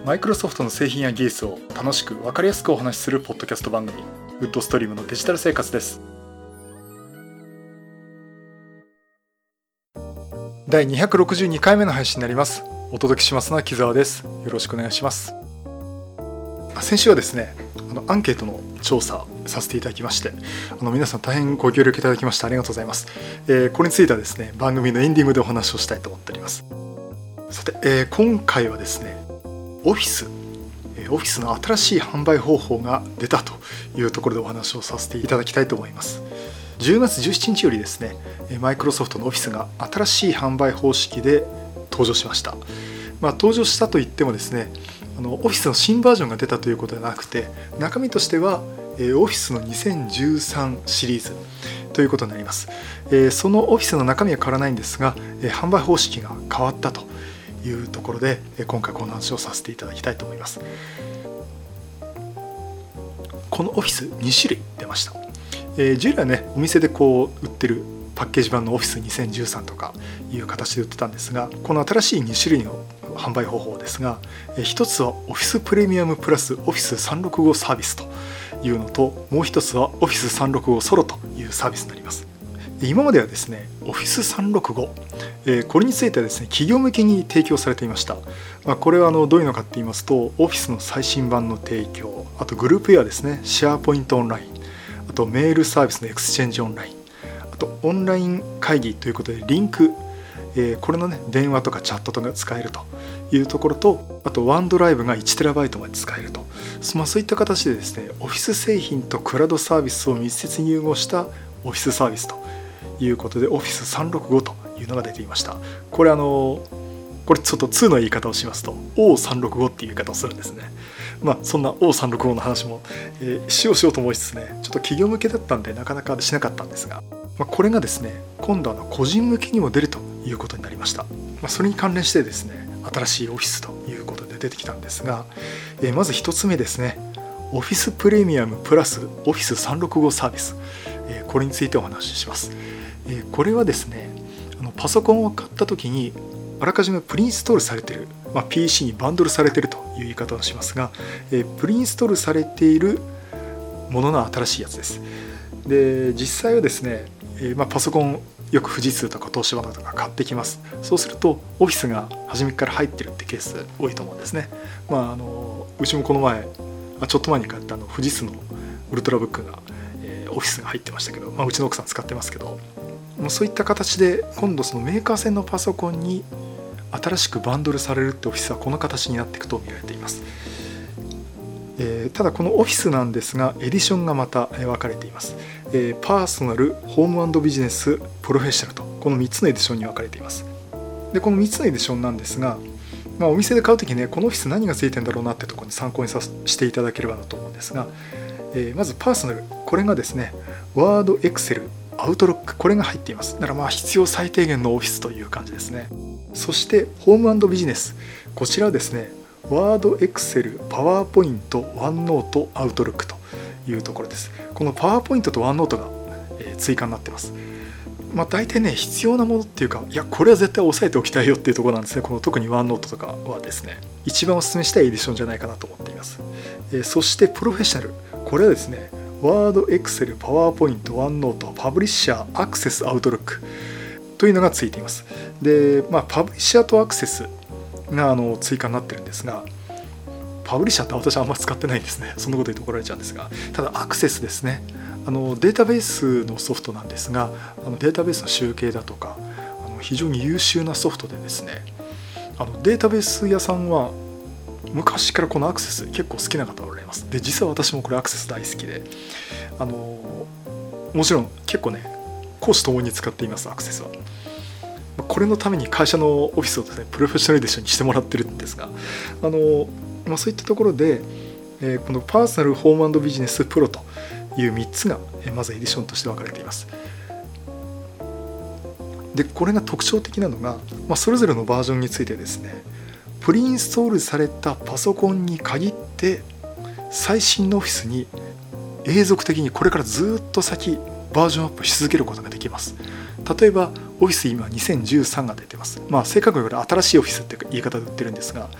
マイクロソフトの製品や技術を楽しく分かりやすくお話しするポッドキャスト番組、ウッドストリームのデジタル生活です。第262回目の配信になります。お届けしますのは木澤です。よろしくお願いします。先週はですね、アンケートの調査させていただきまして、皆さん大変ご協力いただきましてありがとうございます。これについてはですね、番組のエンディングでお話をしたいと思っております。さて、今回はですね、オフィスの新しい販売方法が出たというところでお話をさせていただきたいと思います。10月17日よりですね、マイクロソフトのオフィスが新しい販売方式で登場しました。登場したといってもですね、オフィスの新バージョンが出たということではなくて、中身としてはオフィスの2013シリーズということになります。そのオフィスの中身は変わらないんですが、販売方式が変わったというところで、今回この話をさせていただきたいと思います。このオフィス2種類出ました。従来はね、お店で売ってるパッケージ版のオフィス2013とかいう形で売ってたんですが、この新しい2種類の販売方法ですが、一つはオフィスプレミアムプラスオフィス365サービスというのと、もう一つはオフィス365ソロというサービスになります。今まではですね、オフィス365、これについてはですね、企業向けに提供されていました。これはどういうのかって言いますと、オフィスの最新版の提供、あとグループウェアですね、シェアポイントオンライン、あとメールサービスのエクスチェンジオンライン、あとオンライン会議ということでリンク、これのね、電話とかチャットとか使えるというところと、あとワンドライブが 1TB まで使えると、そういった形でですね、オフィス製品とクラウドサービスを密接に融合したオフィスサービスということで、オフィス365というのが出ていました。これちょっと2の言い方をしますと O365 っていう言い方をするんですね。そんな O365 の話も、しようと思いつつね、ちょっと企業向けだったんでなかなかしなかったんですが、これがですね、今度個人向けにも出るということになりました。それに関連してですね、新しいオフィスということで出てきたんですが、まず1つ目ですね、オフィスプレミアムプラスオフィス365サービス、これについてお話しします。これはですね、パソコンを買った時にあらかじめプリインストールされている、PC にバンドルされているという言い方をしますが、プリインストールされているものの新しいやつです。で、実際はですね、パソコンよく富士通とか東芝とか買ってきます。そうするとオフィスが初めから入ってるってケース多いと思うんですね。うちもこの前ちょっと前に買った富士通のウルトラブックが、オフィスが入ってましたけど、うちの奥さん使ってますけど、そういった形で今度そのメーカー製のパソコンに新しくバンドルされるってオフィスはこの形になっていくと見られています。ただこのオフィスなんですが、エディションがまた分かれています。パーソナル、ホーム&ビジネス、プロフェッショナルと、この3つのエディションに分かれています。で、この3つのエディションなんですが、お店で買うときね、このオフィス何がついてるんだろうなってところに参考にしていただければなと思うんですが、まずパーソナル、これがですね、ワード、エクセル、アウトロック、これが入っています。だから必要最低限のオフィスという感じですね。そしてホーム&ビジネス、こちらはですね、ワード、エクセル、パワーポイント、ワンノート、アウトロックというところです。このパワーポイントとワンノートが追加になっています。大体ね、必要なものっていうか、これは絶対押さえておきたいよっていうところなんですね。この特にワンノートとかはですね、一番お勧めしたいエディションじゃないかなと思っています。そしてプロフェッショナル、これはですね、ワード、エクセル、パワーポイント、ワンノート、パブリッシャー、アクセス、アウトロックというのがついています。で、パブリッシャーとアクセスが追加になってるんですが、パブリッシャーって私はあんまり使ってないんですね。そんなこと言うと怒られちゃうんですが、ただアクセスですね、データベースのソフトなんですが、データベースの集計だとか非常に優秀なソフトでですね、データベース屋さんは昔からこのアクセス結構好きな方がおられます。で、実は私もこれアクセス大好きで、もちろん結構ね、公私ともに使っています。アクセスはこれのために会社のオフィスをですね、プロフェッショナルエディションにしてもらってるんですが、そういったところで、このパーソナル、ホーム&ビジネス、プロという3つがまずエディションとして分かれています。で、これが特徴的なのが、それぞれのバージョンについてですね、プリインストールされたパソコンに限って最新のオフィスに永続的にこれからずっと先バージョンアップし続けることができます。例えばオフィス今2013が出てます。正確に言うと新しいオフィスって言い方で売ってるんですが、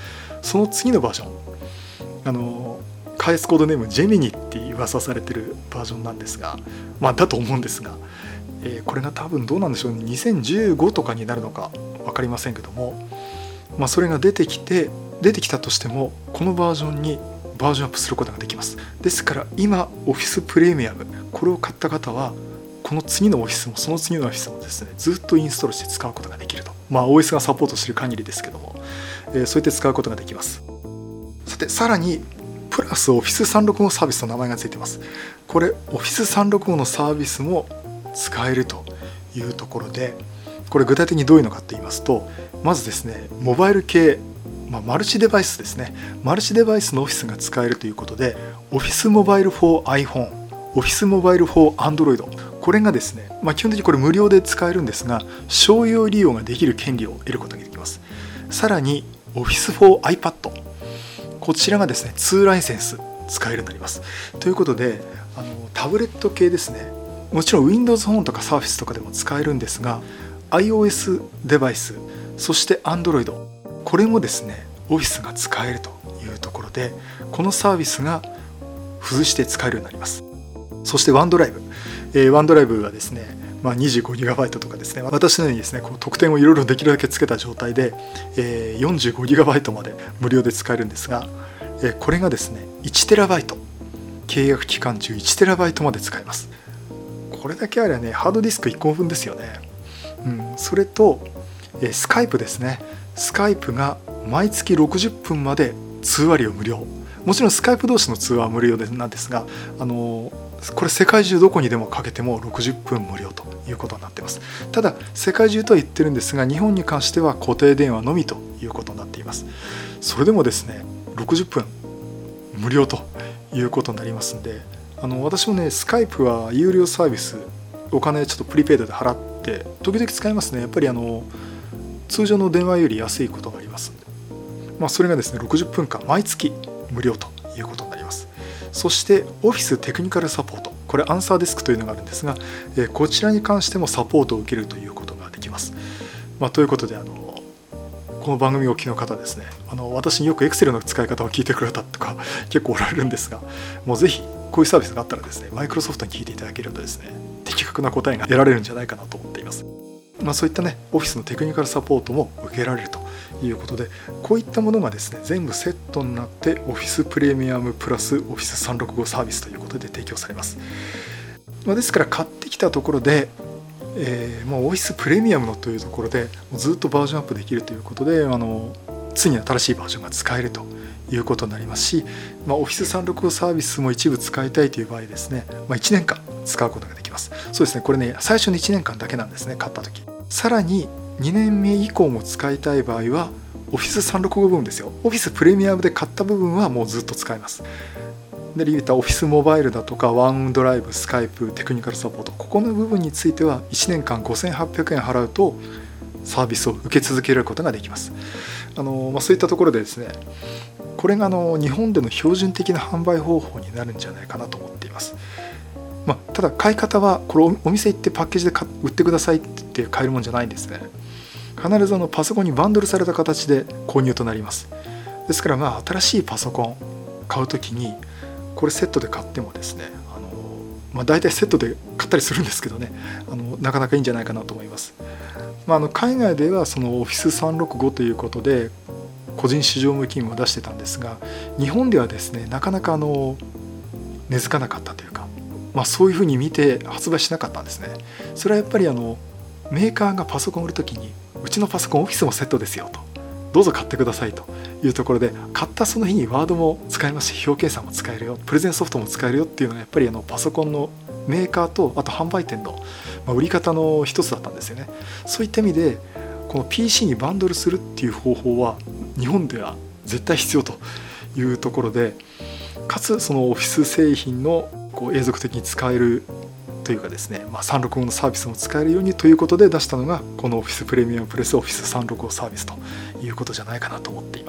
その次のバージョン、開発コードネームジェミニって噂されてるバージョンなんですが、だと思うんですが、これが多分どうなんでしょうね、2015とかになるのか分かりませんけども、それが出てきたとしてもこのバージョンにバージョンアップすることができます。ですから今 Office プレミアムこれを買った方はこの次のオフィスもその次のオフィスもですね、ずっとインストールして使うことができると。OS がサポートしている限りですけども、そうやって使うことができます。さて、さらにプラス Office365 サービスの名前がついています。これ Office365 のサービスも使えるというところで、これ具体的にどういうのかと言いますと、まずですね、モバイル系、マルチデバイスですね、マルチデバイスのオフィスが使えるということで、Office Mobile for iPhone、Office Mobile for Android、これがですね、基本的にこれ無料で使えるんですが、商用利用ができる権利を得ることができます。さらに Office for iPad、こちらがですね、2ライセンス使えるようになります。ということで、タブレット系ですね、もちろん Windows Phone とか Surface とかでも使えるんですが、iOS デバイス、そして Android、これもですね、Office が使えるというところで、このサービスが付随して使えるようになります。そして OneDrive、OneDrive はですね、25GB とかですね、私のようにですね、こう特典をいろいろできるだけつけた状態で、45GB まで無料で使えるんですが、これがですね 1TB、 契約期間中 1TB まで使えます。これだけあればね、ハードディスク1個分ですよね。それと、Skype ですね、Skype が毎月60分まで通話料無料。もちろん Skype 同士の通話は無料なんですが、これ世界中どこにでもかけても60分無料ということになっています。ただ世界中とは言ってるんですが、日本に関しては固定電話のみということになっています。それでもですね、60分無料ということになりますんで、私もね、スカイプは有料サービス、お金ちょっとプリペイドで払って時々使いますね。やっぱり通常の電話より安いことがありますんで、それがですね60分間毎月無料ということになります。そしてオフィステクニカルサポート、これアンサーデスクというのがあるんですが、こちらに関してもサポートを受けるということができます。ということでこの番組をお聞きの方ですね、私によく Excel の使い方を聞いてくれたとか結構おられるんですが、もうぜひこういうサービスがあったらですね、マイクロソフトに聞いていただけるとですね、的確な答えが得られるんじゃないかなと思っています。そういったね、オフィスのテクニカルサポートも受けられるということで、こういったものがですね全部セットになってオフィスプレミアムプラスオフィス365サービスということで提供されます。ですから買ってきたところで、もうオフィスプレミアムのというところでずっとバージョンアップできるということで、常に新しいバージョンが使えるということになりますし、オフィス365サービスも一部使いたいという場合ですね、1年間使うことができます。そうですね、これね、最初の1年間だけなんですね、買った時。さらに2年目以降も使いたい場合は Office365 部分ですよ、オフィスプレミアムで買った部分はもうずっと使えます。で、言ったオフィスモバイルだとかワンドライブ、スカイプ、テクニカルサポート、ここの部分については1年間5800円払うとサービスを受け続けることができます。そういったところでですね、これが日本での標準的な販売方法になるんじゃないかなと思っています。ただ買い方はこれお店行ってパッケージで売ってくださいって言って買えるもんじゃないんですね。必ずパソコンにバンドルされた形で購入となります。ですから新しいパソコン買うときにこれセットで買ってもですね、大体セットで買ったりするんですけどね、なかなかいいんじゃないかなと思います。海外ではその Office365 ということで個人市場向きにも出してたんですが、日本ではですねなかなか根付かなかったというか、そういうふうに見て発売しなかったんですね。それはやっぱりメーカーがパソコンを売るときに、うちのパソコンオフィスもセットですよと、どうぞ買ってくださいというところで、買ったその日にワードも使えますし、表計算も使えるよ、プレゼンソフトも使えるよっていうのはやっぱりパソコンのメーカーとあと販売店の売り方の一つだったんですよね。そういった意味でこの PC にバンドルするっていう方法は日本では絶対必要というところで、かつそのオフィス製品の永続的に使えるというかですね、365のサービスも使えるようにということで出したのがこのオフィスプレミアムプレスオフィス365サービスということじゃないかなと思っています。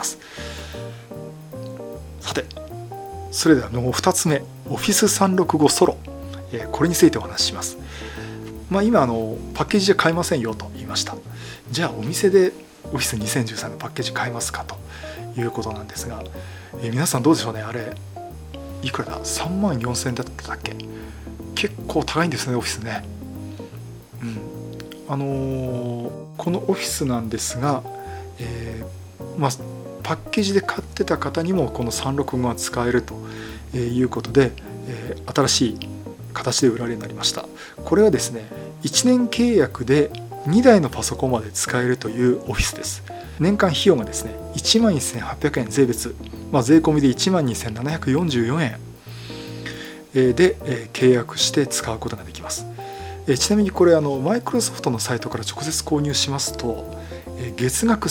さて、それでは2つ目、オフィス365ソロ、これについてお話しします。今パッケージで買えませんよと言いました。じゃあお店でオフィス2013のパッケージ買えますかということなんですが、皆さんどうでしょうね。あれいくらだ、34,000円だったっけ。結構高いんですね、オフィスね。このオフィスなんですが、パッケージで買ってた方にもこの365が使えるということで、新しい形で売られるようになりました。これはですね、1年契約で2台のパソコンまで使えるというオフィスです。年間費用がですね 11,800 円税別、税込みで 12,744 円で契約して使うことができます。ちなみにこれマイクロソフトのサイトから直接購入しますと月額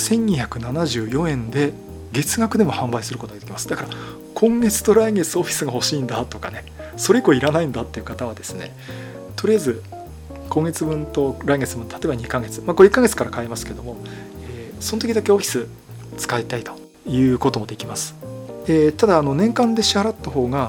1,274円で月額でも販売することができます。だから今月と来月オフィスが欲しいんだとかね、それ以降いらないんだっていう方はですね、とりあえず今月分と来月分、例えば2ヶ月、これ1ヶ月から買えますけども、その時だけオフィス使いたいということもできます。ただ年間で支払った方が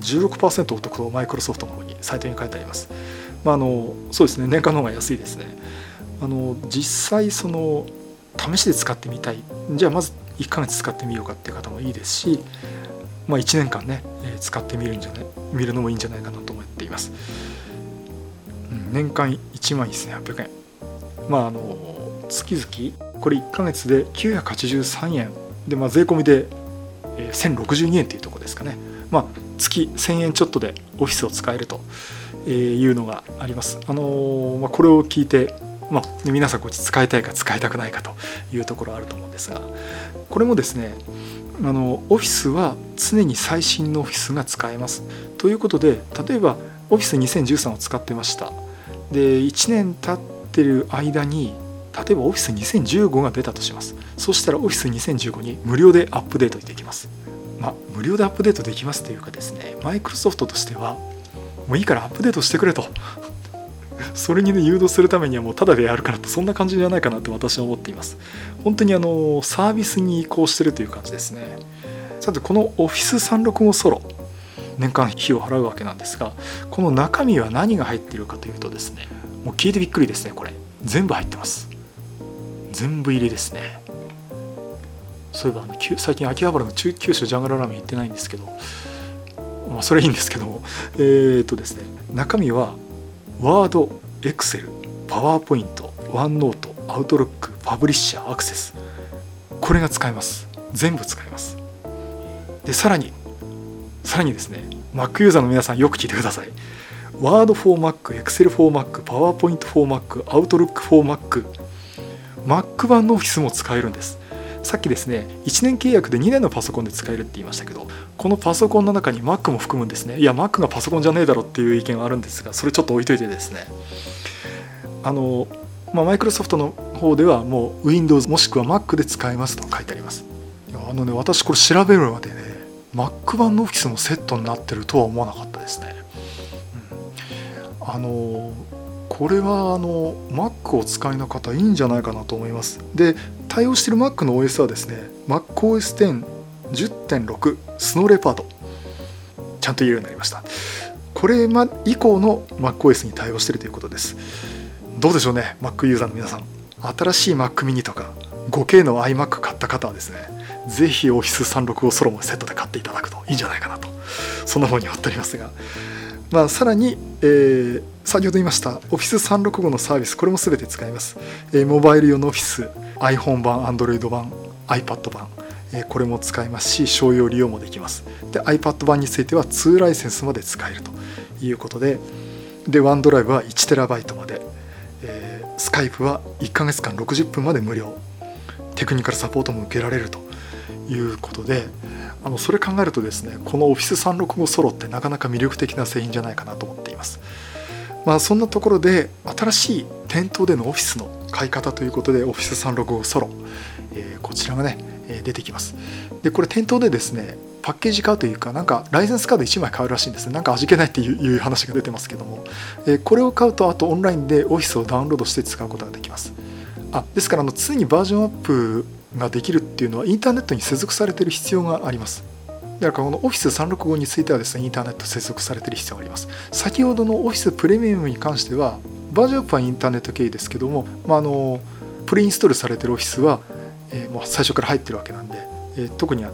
16% お得とマイクロソフトの方にサイトに書いてあります。そうですね、年間の方が安いですね。実際試しで使ってみたい、じゃあまず1ヶ月使ってみようかっていう方もいいですし、1年間ね使ってみるのもいいんじゃないかなと思っています。年間 11,800 円、月々これ1ヶ月で983円で、税込みで1,062円というところですかね。月1,000円ちょっとでオフィスを使えるというのがあります。これを聞いて、皆さんこっち使いたいか使いたくないかというところあると思うんですが、これもですね、オフィスは常に最新のオフィスが使えますということで、例えばオフィス2013を使ってました。で1年経ってる間に例えばオフィス2015が出たとします。そしたらオフィス2015に無料でアップデートできます。無料でアップデートできますというかですね、マイクロソフトとしてはもういいからアップデートしてくれとそれに誘導するためにはもうタダでやるからと、そんな感じじゃないかなと私は思っています。本当にサービスに移行してるという感じですね。さてこのオフィス365ソロ年間費用を払うわけなんですが、この中身は何が入っているかというとですね、もう聞いてびっくりですね。これ全部入ってます。全部入りですね。そういえば最近秋葉原の九州ジャングルラーメン行ってないんですけど、それいいんですけども、ですね、中身はワード、エクセル、パワーポイント、ワンノート、アウトロック、パブリッシャー、アクセス、これが使えます。全部使えます。でさらにですね、Mac ユーザーの皆さんよく聞いてください。ワード for Mac、 Excel for Mac、 パワーポイント for Mac、 Outlook for Mac、 Mac 版のオフィスも使えるんです。さっきですね、1年契約で2年のパソコンで使えるって言いましたけど、このパソコンの中に Mac も含むんですね。いや Mac がパソコンじゃねえだろっていう意見はあるんですが、それちょっと置いといてですね、マイクロソフトの方ではもう Windows もしくは Mac で使えますと書いてあります。私これ調べるまでね、Mac 版のオフィスもセットになってるとは思わなかったですね。これはMac をお使いの方いいんじゃないかなと思います。で対応している Mac の OS はですね、 MacOS X、10.6 スノーレパートちゃんと言えるようになりました。これ以降の MacOS に対応しているということです。どうでしょうね、 Mac ユーザーの皆さん、新しい Mac mini とか 5K の iMac 買った方はですね、ぜひ Office365 ソロもセットで買っていただくといいんじゃないかなと、そんな風に思っておりますが、さらに、先ほど言いました Office365 のサービス、これも全て使えます。モバイル用の Office、 iPhone 版、Android 版、iPad 版、これも使えますし、商用利用もできます。で iPad 版については2ライセンスまで使えるということで、OneDrive は 1TB まで、Skype は1ヶ月間60分まで無料、テクニカルサポートも受けられるということで、それ考えるとですね、この Office365 ソロってなかなか魅力的な製品じゃないかなと思っています。そんなところで新しい店頭でのオフィスの買い方ということで Office365 ソロ、こちらがね出てきます。でこれ店頭でですね、パッケージ買うというか、なんかライセンスカード1枚買うらしいんですね。なんか味気ないっていう話が出てますけども、これを買うとあとオンラインでオフィスをダウンロードして使うことができます。ですから常にバージョンアップができるっていうのはインターネットに接続されている必要があります。だからこの Office365 についてはですね、インターネット接続されている必要があります。先ほどの Office プレミアムに関してはバージョンアップはインターネット経由ですけども、プレインストールされている Office はもう最初から入ってるわけなんで、 特に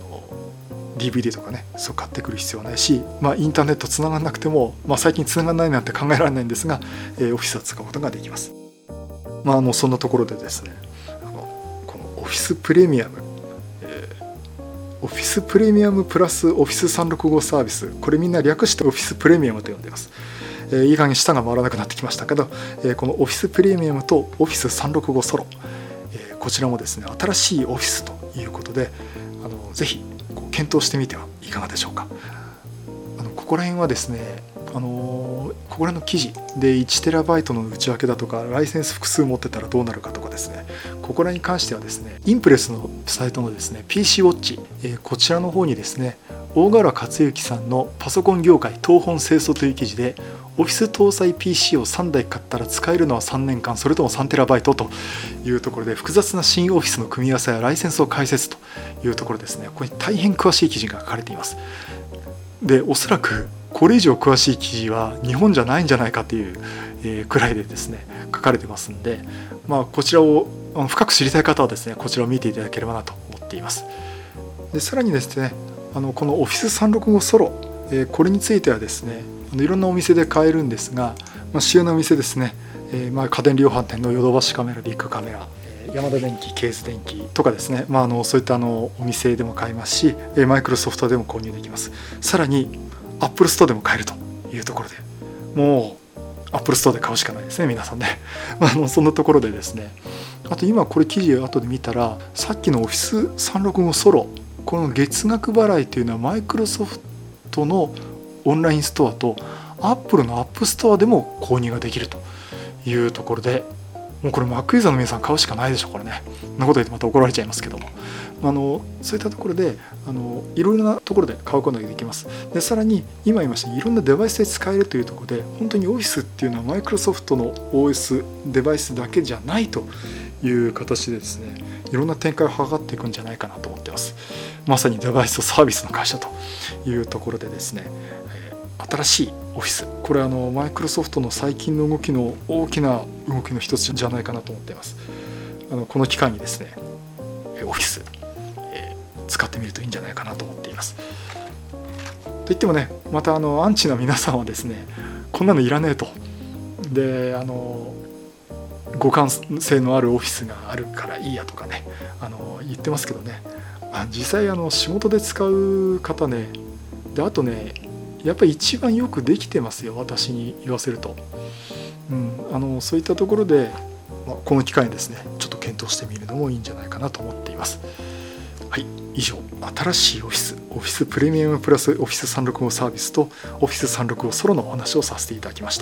DVD とかねそう買ってくる必要はないし、インターネットつながらなくても、最近つながらないなんて考えられないんですが、オフィスは使うことができます。そんなところでですね、このオフィスプレミアム、オフィスプレミアムプラスオフィス365サービス、これみんな略してオフィスプレミアムと呼んでいます。いい加減舌が回らなくなってきましたけど、このオフィスプレミアムとオフィス365ソロ、こちらもですね新しいオフィスということで、ぜひ検討してみてはいかがでしょうか。ここら辺はですね、ここら辺の記事で 1TB の内訳だとかライセンス複数持ってたらどうなるかとかですね、ここらに関してはですねインプレスのサイトのですね PC ウォッチ、こちらの方にですね大河原克之さんのパソコン業界東奔清楚という記事で、オフィス搭載 PC を3台買ったら使えるのは3年間、それとも 3TB というところで、複雑な新オフィスの組み合わせやライセンスを解説というところですね。これ大変詳しい記事が書かれています。でおそらくこれ以上詳しい記事は日本じゃないんじゃないかというくらいでですね書かれてますんで、こちらを深く知りたい方はですねこちらを見ていただければなと思っています。でさらにですねこのオフィス365ソロ、これについてはですねいろんなお店で買えるんですが、主要なお店ですね、家電量販店のヨドバシカメラ、ビッグカメラ、ヤマダ電機、ケース電機とかですね、そういったお店でも買えますし、マイクロソフトでも購入できます。さらにアップルストアでも買えるというところで、もうアップルストアで買うしかないですね皆さんね。そんなところでですね、あと今これ記事後で見たら、さっきのオフィス365ソロ、この月額払いというのはマイクロソフトのオンラインストアとアップルのアップストアでも購入ができるというところで、もうこれ Mac ユーザーの皆さん買うしかないでしょこれね。そんなこと言ってまた怒られちゃいますけども、そういったところでいろいろなところで買うことができます。でさらに今言いましたいろんなデバイスで使えるというところで、本当にオフィスっていうのはマイクロソフトの OS デバイスだけじゃないという形でですね、いろんな展開を図っていくんじゃないかなと思ってます。まさにデバイスとサービスの会社というところでですね、新しいオフィス、これマイクロソフトの最近の動きの大きな動きの一つじゃないかなと思っています。この機会にですねオフィス、使ってみるといいんじゃないかなと思っています。といってもね、またアンチな皆さんはですね、こんなのいらねえと、で互換性のあるオフィスがあるからいいやとかね言ってますけどね、実際仕事で使う方ね、であとねやっぱり一番よくできてますよ、私に言わせると。そういったところで、この機会にですねちょっと検討してみるのもいいんじゃないかなと思っています。はい、以上新しいオフィスプレミアムプラスオフィス365サービスとオフィス365ソロのお話をさせていただきました。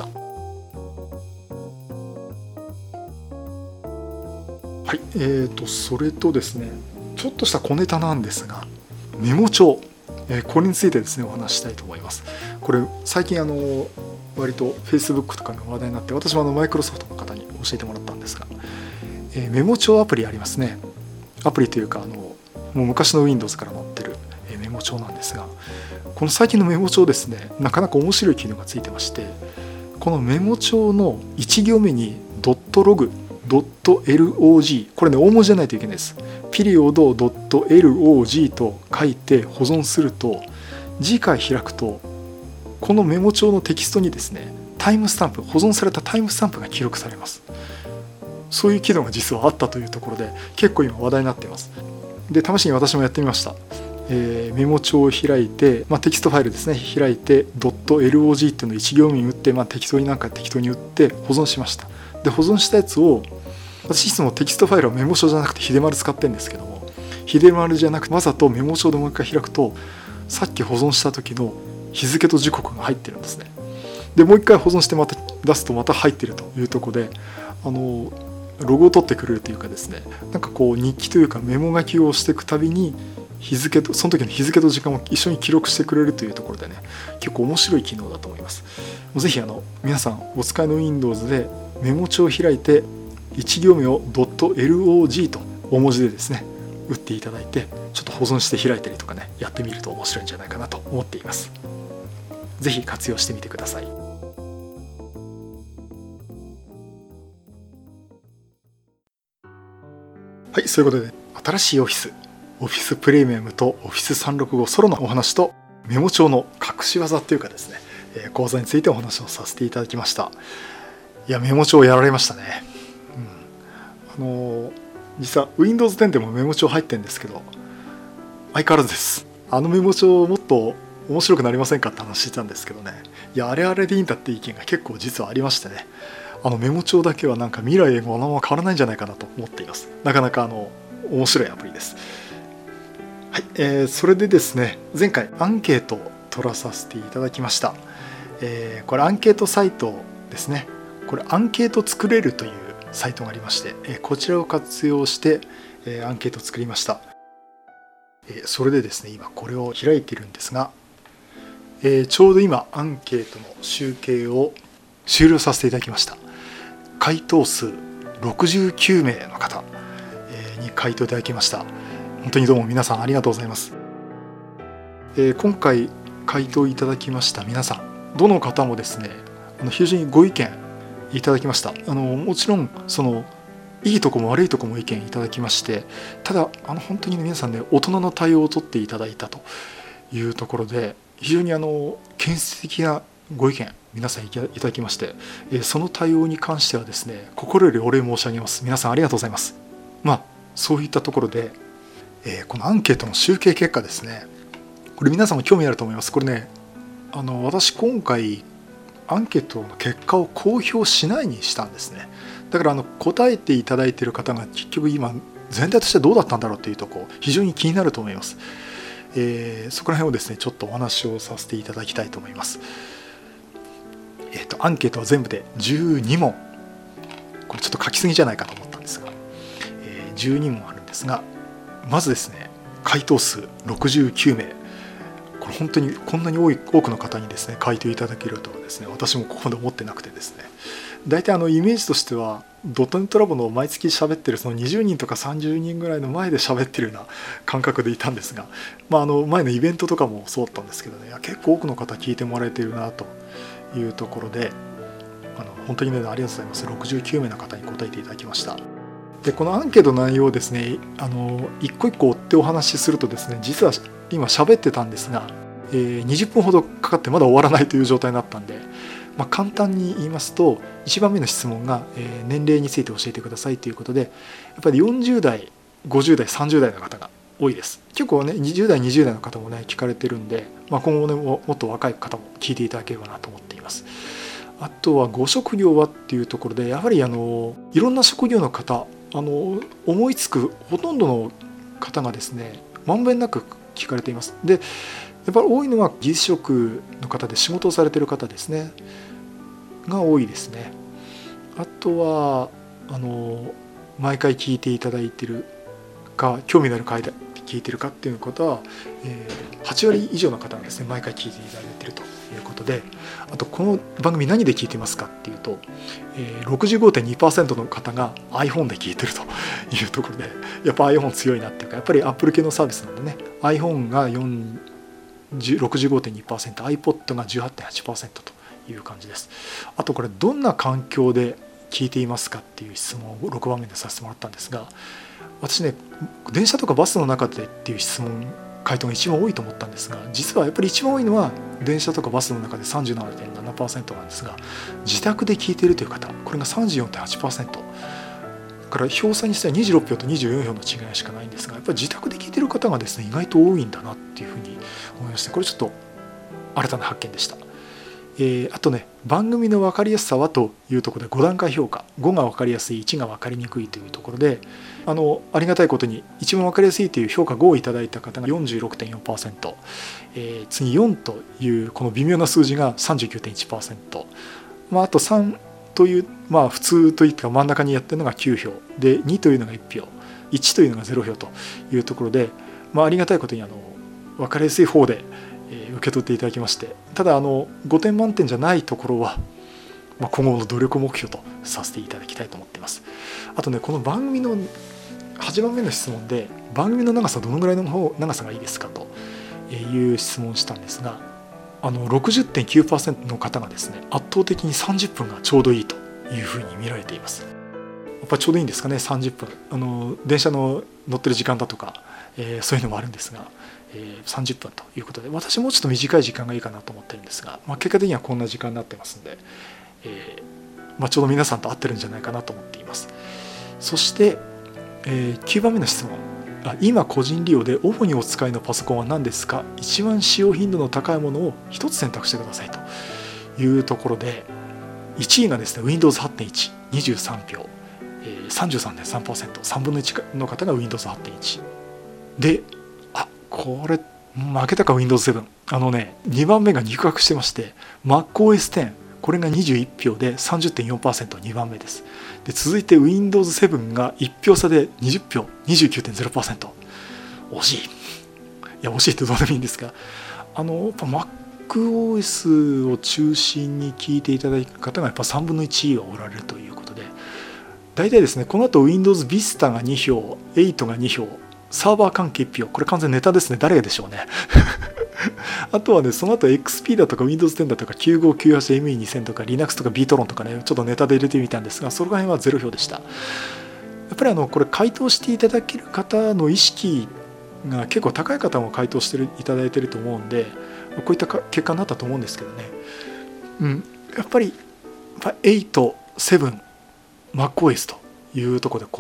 はい、それとですね、ちょっとした小ネタなんですが、メモ帳、これについてですねお話ししたいと思います。これ最近割と Facebook とかの話題になって、私もマイクロソフトの方に教えてもらったんですが、メモ帳アプリありますね。アプリというかもう昔の Windows から載ってるメモ帳なんですが、この最近のメモ帳ですね、なかなか面白い機能がついてまして、このメモ帳の1行目に.log、.log、これね大文字じゃないといけないです。ピリオド .log と書いて保存すると、次回開くとこのメモ帳のテキストにですねタイムスタンプ、保存されたタイムスタンプが記録されます。そういう機能が実はあったというところで結構今話題になっています。で試しに私もやってみました。メモ帳を開いて、テキストファイルですね開いて .log っていうのを1行目に打って、適当に打って保存しました。で保存したやつを、私いつもテキストファイルはメモ帳じゃなくて秀丸使ってるんですけども、秀丸じゃなくてわざとメモ帳でもう一回開くと、さっき保存した時の日付と時刻が入ってるんですね。でもう一回保存してまた出すとまた入ってるというところで、ログを取ってくれるというかですね、日記というかメモ書きをしていくたびに日付とその時の日付と時間を一緒に記録してくれるというところでね、結構面白い機能だと思います。ぜひ皆さんお使いの Windows でメモ帳を開いて1行目を .log と大文字でですね打っていただいて、ちょっと保存して開いたりとかねやってみると面白いんじゃないかなと思っています。ぜひ活用してみてください。はい、そういうことで新しいオフィス、 Office プレミアムと Office 365ソロのお話とメモ帳の隠し技というかですね、講座についてお話をさせていただきました。いや、メモ帳やられましたね。実は Windows 10でもメモ帳入ってるんですけど、相変わらずです。メモ帳もっと面白くなりませんかって話してたんですけどね、いや、あれあれでいいんだって意見が結構実はありましてね、メモ帳だけはなんか未来へのまま変わらないんじゃないかなと思っています。なかなか面白いアプリです。はい、それでですね、前回アンケートを取らさせていただきました。これアンケートサイトですね。これアンケート作れるというサイトがありまして、こちらを活用して、アンケートを作りました。それでですね、今これを開いているんですが、ちょうど今アンケートの集計を終了させていただきました。回答数69名の方に回答いただきました。本当にどうも皆さんありがとうございます。今回回答いただきました皆さん、どの方もですね、非常にご意見いただきました。もちろんいいとこも悪いとこも意見いただきまして、ただ本当に皆さんね、大人の対応を取っていただいたというところで、非常に建設的なご意見皆さんいただきまして、その対応に関してはですね、心よりお礼申し上げます。皆さんありがとうございます。そういったところで、このアンケートの集計結果ですね、これ皆さんも興味あると思います。これね、私今回アンケートの結果を公表しないにしたんですね。だから答えていただいている方が結局今全体としてどうだったんだろうというところ非常に気になると思います。そこら辺をですね、ちょっとお話をさせていただきたいと思います。アンケートは全部で12問、これちょっと書きすぎじゃないかと思ったんですが、12問あるんですが、まずですね、回答数69名、これ本当にこんなに多くの方にですね回答いただけるとはですね、私もここまで思ってなくてですね、大体イメージとしてはドットネットラボの毎月喋ってるその20人とか30人ぐらいの前で喋ってるような感覚でいたんですが、前のイベントとかもそうだったんですけどね、結構多くの方聞いてもらえてるなというところで、本当にね、ありがとうございます。69名の方に答えていただきました。で、このアンケートの内容をですね、一個一個追ってお話しするとですね、実は今喋ってたんですが、20分ほどかかってまだ終わらないという状態になったんで、簡単に言いますと、1番目の質問が、年齢について教えてくださいということで、やっぱり40代、50代、30代の方が多いです。結構ね、20代、20代の方もね、聞かれてるんで、今後ね、もっと若い方も聞いていただければなと思っています。あとは、ご職業はっていうところで、やはりいろんな職業の方、思いつくほとんどの方がですね、まんべんなく聞かれています。で、やっぱり多いのは技術職の方で仕事をされている方ですねが多いですね。あとは毎回聞いていただいているか、興味のある回で聞いているかっていうことは、8割以上の方がですね毎回聞いていただいているということで、あとこの番組何で聞いてますかっていうと、65.2% の方が iPhone で聞いてるというところで、やっぱ iPhone 強いなっていうか、やっぱり Apple 系のサービスなんでね、 iPhone が65.2%、iPod が 18.8% という感じです。あとこれどんな環境で聞いていますかっていう質問を6番目でさせてもらったんですが、私ね、電車とかバスの中でっていう回答が一番多いと思ったんですが、実はやっぱり一番多いのは電車とかバスの中で 37.7% なんですが、自宅で聞いているという方、これが 34.8%。から票差にしては26票と24票の違いしかないんですが、やっぱり自宅で聞いてる方がですね意外と多いんだなっていうふうに思いまして、これちょっと新たな発見でした。あとね、番組の分かりやすさはというところで5段階評価、5が分かりやすい、1が分かりにくいというところで、ありがたいことに一番分かりやすいという評価5をいただいた方が 46.4%、次4というこの微妙な数字が 39.1%、あと3という、普通といった真ん中にやってるのが9票で、2というのが1票、1というのが0票というところで、ありがたいことに分かりやすい方で受け取っていただきまして、ただ5点満点じゃないところは、今後の努力目標とさせていただきたいと思っています。あとね、この番組の8番目の質問で、番組の長さどのぐらいの長さがいいですかという質問をしたんですが、60.9% の方がですね、圧倒的に30分がちょうどいいというふうに見られています。やっぱちょうどいいんですかね、30分。電車の乗ってる時間だとか、 そういうのもあるんですが、30分ということで、私もうちょっと短い時間がいいかなと思ってるんですが、結果的にはこんな時間になってますんで、ちょうど皆さんと合ってるんじゃないかなと思っています。そして、9番目の質問、今個人利用で主にお使いのパソコンは何ですか？一番使用頻度の高いものを1つ選択してくださいというところで、1位がですね Windows 8.1、23票、33.3%、3分の1の方が Windows 8.1で、これ負けたか Windows 7。2番目が肉薄してまして MacOS X、これが21票で 30.4%、 2番目です。で続いて Windows 7が1票差で20票 29.0%。 惜しい。惜しいってどうでもいいんですが、やっぱ MacOS を中心に聞いていただいた方がやっぱ3分の1はおられるということで、大体ですね、この後 Windows Vista が2票、8が2票、サーバー関係1票、これ完全ネタですね。誰でしょうね。あとはね、その後 XP だとか Windows 10だとか 9598ME2000 とか Linux とか BitTorrent とかね、ちょっとネタで入れてみたんですが、その辺は0票でした。やっぱりこれ回答していただける方の意識が結構高い方も回答していただいてると思うんで、こういった結果になったと思うんですけどね。やっぱり8、7、MacOS というところで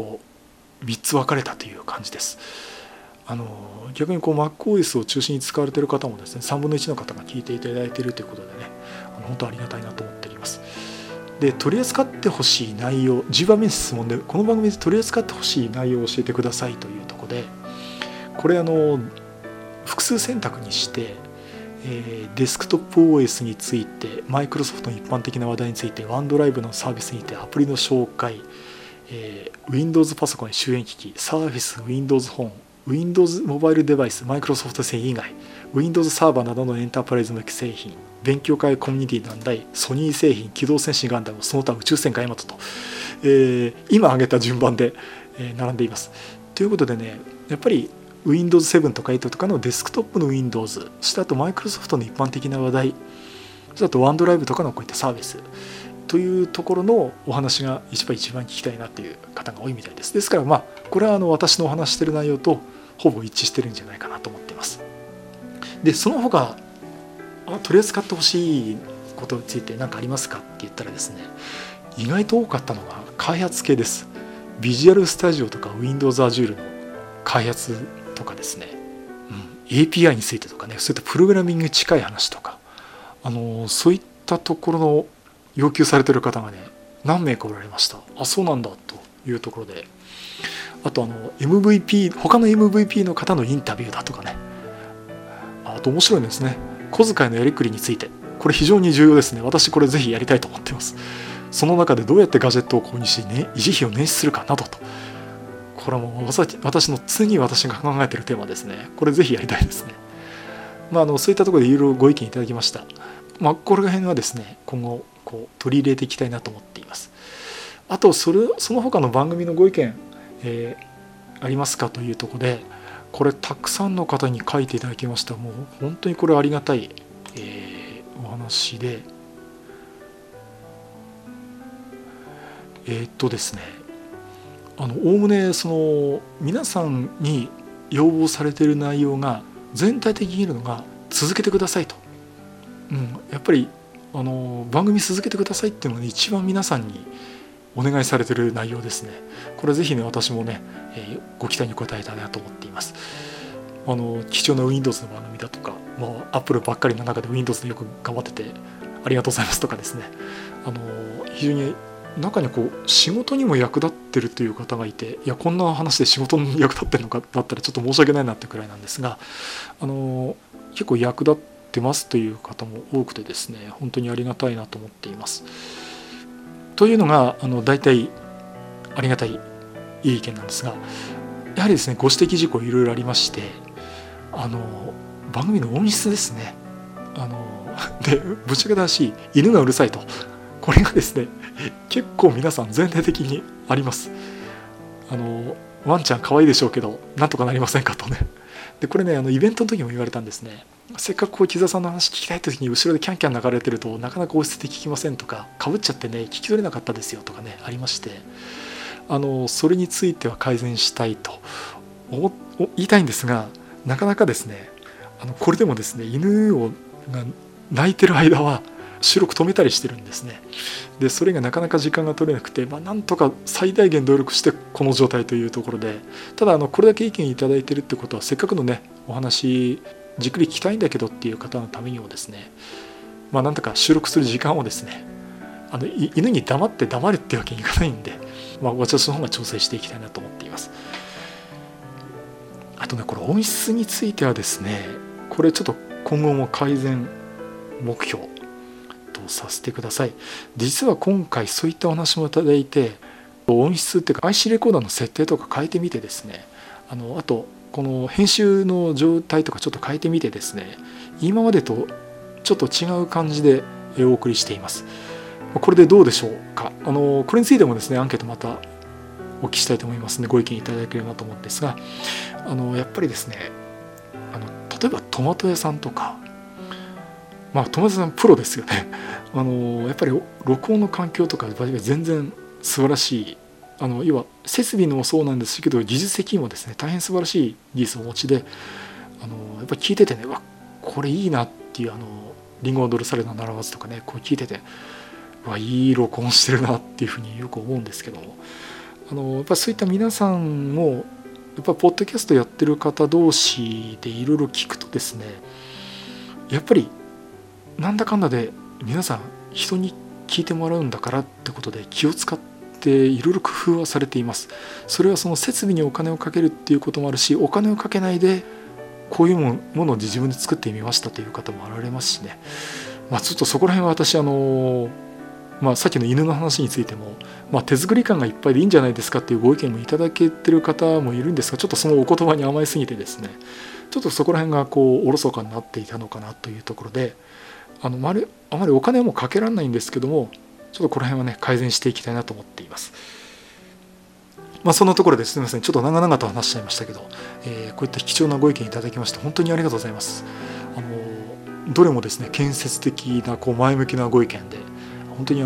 3つ分かれたという感じです。逆にMacOS を中心に使われている方もですね、3分の1の方が聞いていただいているということでね、本当ありがたいなと思っております。で、取り扱ってほしい内容、10番目の質問で、この番組で取り扱ってほしい内容を教えてくださいというところで、これ複数選択にして、デスクトップ OS について、マイクロソフトの一般的な話題について、OneDrive のサービスにてアプリの紹介、Windows パソコンや周辺機器、Surface、Windows 本、Windows モバイルデバイス、マイクロソフト製以外、Windows サーバーなどのエンタープライズ向け製品、勉強会コミュニティ団体、ソニー製品、機動戦士ガンダム、その他宇宙戦艦ヤマトと、今挙げた順番で、並んでいます。ということでね、やっぱり Windows 7とか8とかのデスクトップの Windows、そしてあとマイクロソフトの一般的な話題、そしてあと OneDrive とかのこういったサービスというところのお話が一番聞きたいなという方が多いみたいです。ですからこれは私のお話している内容とほぼ一致してるんじゃないかなと思っています。で、その他取り扱ってほしいことについて何かありますかって言ったらですね、意外と多かったのが開発系です。ビジュアルスタジオとか Windows Azure の開発とかですね、API についてとかね、そういったプログラミングに近い話とか、そういったところの要求されている方がね、何名かおられました。そうなんだというところで、あとMVP、他の MVP の方のインタビューだとかね、あと面白いですね、小遣いのやりくりについて、これ非常に重要ですね。私これぜひやりたいと思っています。その中でどうやってガジェットを購入し、維持費を捻出するかなどと、これはもう私の次私が考えているテーマですね。これぜひやりたいですね。そういったところでいろいろご意見いただきました。これら辺はですね、今後取り入れていきたいなと思っています。あとその他の番組のご意見、ありますかというところで、これたくさんの方に書いていただきました。もう本当にこれありがたい、お話で、ですね、おおむね皆さんに要望されている内容が全体的に言えるのが続けてくださいと、やっぱり番組続けてくださいっていうのが一番皆さんにお願いされている内容ですね。これぜひね、私もね、ご期待に応えたいなと思っています。貴重な Windows の番組だとか、Apple ばっかりの中で Windows でよく頑張っててありがとうございますとかですね、非常に中に仕事にも役立ってるという方がいて、いやこんな話で仕事に役立ってるのかだったらちょっと申し訳ないなってくらいなんですが、結構役立ってますという方も多くてですね、本当にありがたいなと思っています。というのが大体ありがたいいい意見なんですが、やはりですね、ご指摘事項いろいろありまして、番組の音質ですね。でぶっちゃけた話、犬がうるさいと、これがですね結構皆さん全体的にあります。ワンちゃん可愛いでしょうけどなんとかなりませんかとね。でこれね、イベントの時も言われたんですね。せっかく木澤さんの話聞きたい時に後ろでキャンキャン流れてるとなかなか音質で聞きませんとか、かぶっちゃってね聞き取れなかったですよとかねありまして、それについては改善したいと言いたいんですが、なかなかですねこれでもですね犬が泣いてる間は収録止めたりしてるんですね。でそれがなかなか時間が取れなくて、なんとか最大限努力してこの状態というところで、ただこれだけ意見いただいてるってことは、せっかくのねお話じっくり聞きたいんだけどっていう方のためにもですね、なんとか収録する時間をですね犬に黙れってわけにいかないんで、私の方が調整していきたいなと思っています。あとね、これ音質についてはですね、これちょっと今後も改善目標とさせてください。実は今回そういったお話もいただいて、音質っていうか IC レコーダーの設定とか変えてみてですね、あとこの編集の状態とかちょっと変えてみてですね、今までとちょっと違う感じでお送りしています。これでどうでしょうか。これについてもですねアンケートまたお聞きしたいと思いますので、ご意見いただければと思うんですが、やっぱりですね例えばトマト屋さんとか、トマト屋さんプロですよね。やっぱり録音の環境とか全然素晴らしい、要は設備のもそうなんですけど技術的にもですね大変素晴らしい技術をお持ちで、やっぱり聞いててね、これいいなっていう、リンゴを踊るされの習わずとかね、こう聞いてていい録音してるなっていうふうによく思うんですけども、やっぱそういった皆さんもやっぱポッドキャストやってる方同士でいろいろ聞くとですね、やっぱりなんだかんだで皆さん人に聞いてもらうんだからってことで気を使っていろいろ工夫はされています。それはその設備にお金をかけるっていうこともあるし、お金をかけないでこういうものを自分で作ってみましたという方もおられますしね、ちょっとそこら辺は私さっきの犬の話についても、手作り感がいっぱいでいいんじゃないですかっていうご意見もいただけてる方もいるんですが、ちょっとそのお言葉に甘えすぎてですね、ちょっとそこら辺がおろそかになっていたのかなというところで、あまりお金はもうかけられないんですけども、ちょっとこの辺はね改善していきたいなと思っています。そんなところですみません、ちょっと長々と話しちゃいましたけど、こういった貴重なご意見いただきまして本当にありがとうございます。どれもですね建設的な前向きなご意見で、本当に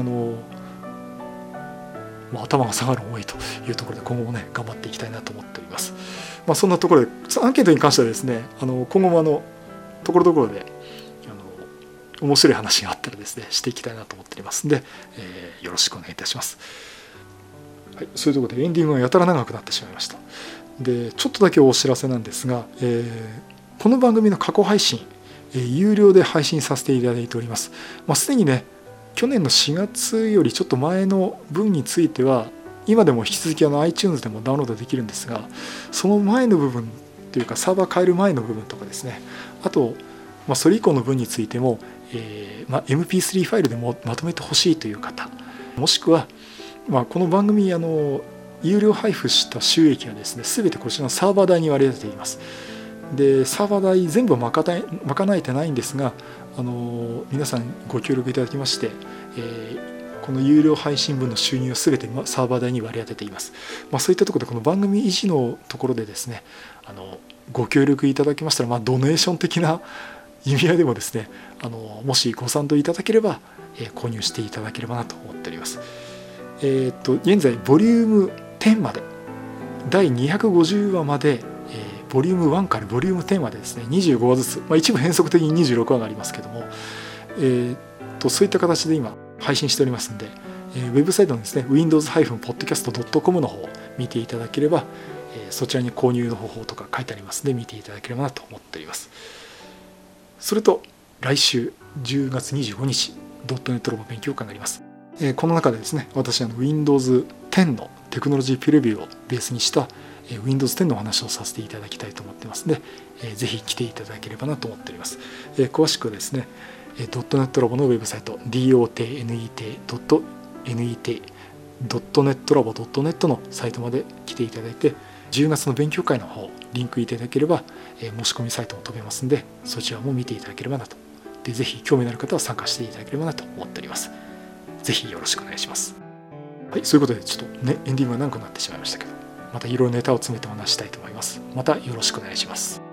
頭が下がる思いというところで今後もね頑張っていきたいなと思っております。そんなところでアンケートに関してはですね、今後もところどころで面白い話があったらですねしていきたいなと思っておりますので、よろしくお願いいたします。はい、そういうところでエンディングがやたら長くなってしまいました。でちょっとだけお知らせなんですが、この番組の過去配信、有料で配信させていただいております。すでにね去年の4月よりちょっと前の分については今でも引き続きiTunes でもダウンロードできるんですが、その前の部分というかサーバー変える前の部分とかですね、あと、それ以降の分についても、MP3 ファイルでもまとめてほしいという方、もしくは、この番組有料配布した収益はですね全てこちらのサーバー代に割り当てています。でサーバー代全部賄えてないんですが、皆さんご協力いただきまして、この有料配信分の収入を全てサーバー代に割り当てています。そういったところでこの番組維持のところでですねご協力いただけましたら、ドネーション的な意味合いでもですねもしご賛同いただければ、購入していただければなと思っております。現在ボリューム10まで第250話まで、ボリューム1からボリューム10までですね25話ずつ、一部変則的に26話がありますけども、そういった形で今配信しておりますので、ウェブサイトのですね windows-podcast.com の方を見ていただければ、そちらに購入の方法とか書いてありますので見ていただければなと思っております。それと来週10月25日ドットネットロボ勉強会があります。この中でですね私Windows 10のテクノロジープレビューをベースにしたWindows 10のお話をさせていただきたいと思ってますので、ぜひ来ていただければなと思っております。詳しくはですねドットネットラボのウェブサイト dotnet.net.netlabo.net のサイトまで来ていただいて、10月の勉強会の方リンクいただければ申し込みサイトも飛べますので、そちらも見ていただければなと。でぜひ興味のある方は参加していただければなと思っております。ぜひよろしくお願いします。はい、そういうことでちょっとねエンディングが長くなってしまいましたけど、またいろいろネタを詰めてお話したいと思います。またよろしくお願いします。